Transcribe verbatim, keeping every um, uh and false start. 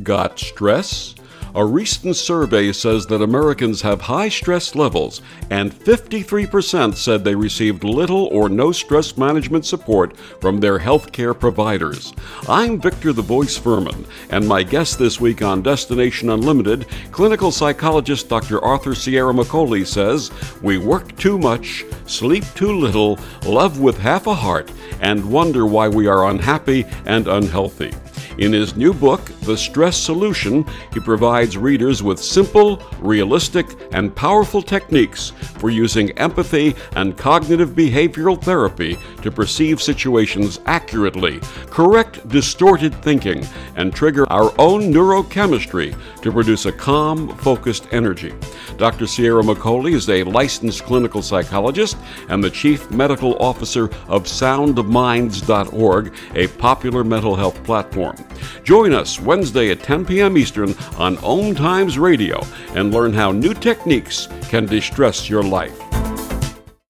got stress? A recent survey says that Americans have high stress levels, and fifty-three percent said they received little or no stress management support from their healthcare providers. I'm Victor the Voice Furman, and my guest this week on Destination Unlimited, clinical psychologist Doctor Arthur Sierra McCauley, says, we work too much, sleep too little, love with half a heart, and wonder why we are unhappy and unhealthy. In his new book, The Stress Solution, he provides readers with simple, realistic, and powerful techniques for using empathy and cognitive behavioral therapy to perceive situations accurately, correct distorted thinking, and trigger our own neurochemistry to produce a calm, focused energy. Doctor Sierra McCauley is a licensed clinical psychologist and the chief medical officer of sound minds dot org, a popular mental health platform. Join us Wednesday at ten p.m. Eastern on Om Times Radio and learn how new techniques can de-stress your life.